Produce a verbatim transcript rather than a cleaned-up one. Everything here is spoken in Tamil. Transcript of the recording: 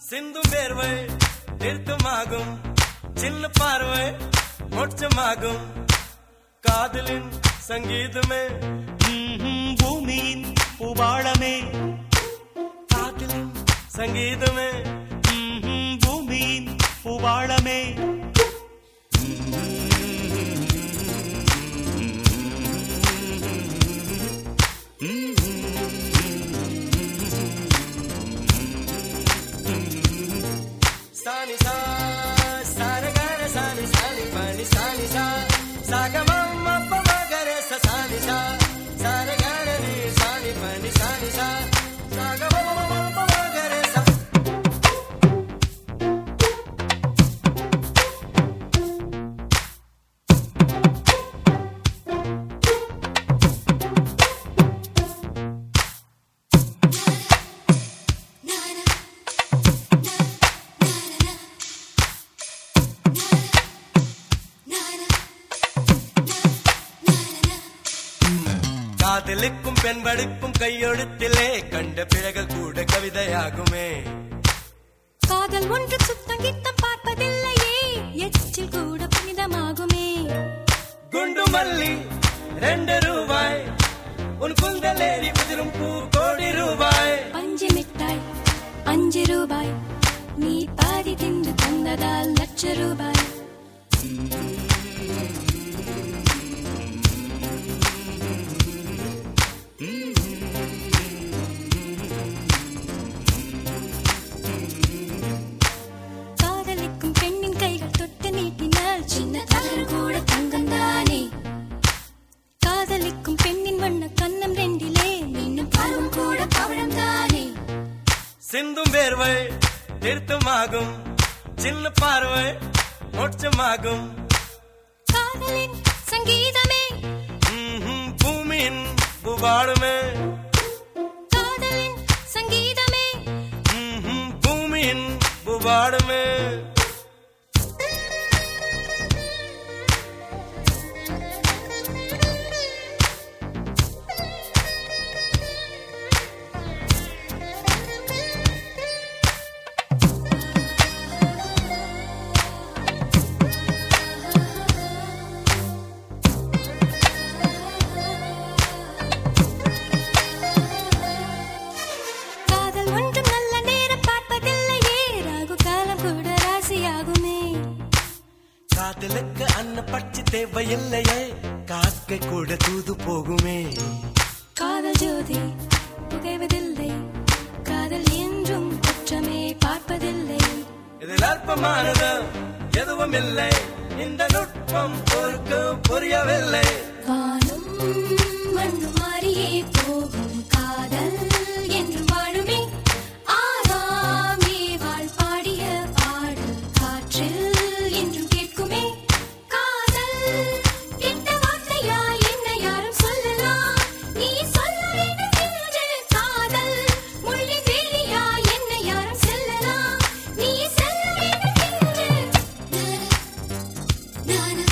சிந்தும் வேர்வை நிறுத்தமாகும், சின்ன பார்வை மோட்சமாகும். காதலின் சங்கீதமே பூமியின் பூபாளமே, காதலின் சங்கீதமே பூமியின் பூபாளமே. சானி சா சாரகர சானி சானி பனி சானி சா சாகமம் அப்பமகர சானி சா சாரகர நீ சானி பனி சானி சா சாகமம் அப்பமகர சா. காதலுக்கும் பெண்படுக்கும் கையெழுத்திலே கண்ட பிறகு கூட கவிதையாகுமே. காதல் ஒன்று சுத்தம் கித்தம் பார்ப்பதில்லையே, எச்சில் கூட புனிதமாகுமே. குண்டு மல்லி ரெண்டு ரூபாய், உன் குந்தலேறி குதிரும் பூ கோடி ரூபாய். பஞ்சு மிட்டாய் அஞ்சு ரூபாய், நீ பாதி தின்று தந்ததால் லட்ச ரூபாய். காதலிக்கும் பெண்ணின் கைகள் தொட்டு நீட்டினால் சின்ன தவறு கூட தங்கம் தானே. காதலிக்கும் பெண்ணின் வண்ண கண்ணம் ரெண்டிலே இன்னும் பருவம் கூட பவழம் தானே. சிந்தும் வேர்வை நிறுத்தமாகும், சின்ன பார்வை மோட்சமாகும். காதலின் சங்கீதமே பூமியின் பூபாளமே, காதலின் சங்கீதமே பூமியின் பூபாளமே. காதல் ஒன்றும் நல்ல நேரம் பார்ப்பதில்லையே, ராகு காலம் கூட ராசியாகுமே. காதலுக்கு அன்ன பட்சி தேவையில்லையே, காக்கை கூட தூது போகுமே. காதல் ஜோதி புகைவதில்லை, காதல் என்றும் குற்றமே பார்ப்பதில்லை. இதில் அற்பமானது எதுவும் இல்லை, இந்த நுட்பம் பொறுக்கு புரியவில்லை. வானும் மண்ணு மாறியே போகும், காதல் என்று வாழுமே. ஆதாமே வாழ் பாடிய பாடல் காற்றில் என்றும் கேட்குமே. காதல் கெட்ட வார்த்தையா என்ன யாரும் சொல்லலாம், நீ சொல்ல வேண்டும் என்று. காதல் முள்ளின் வேலியா என்ன யாரும் செல்லலாம், நீ செல்ல வேண்டும் என்று. நானா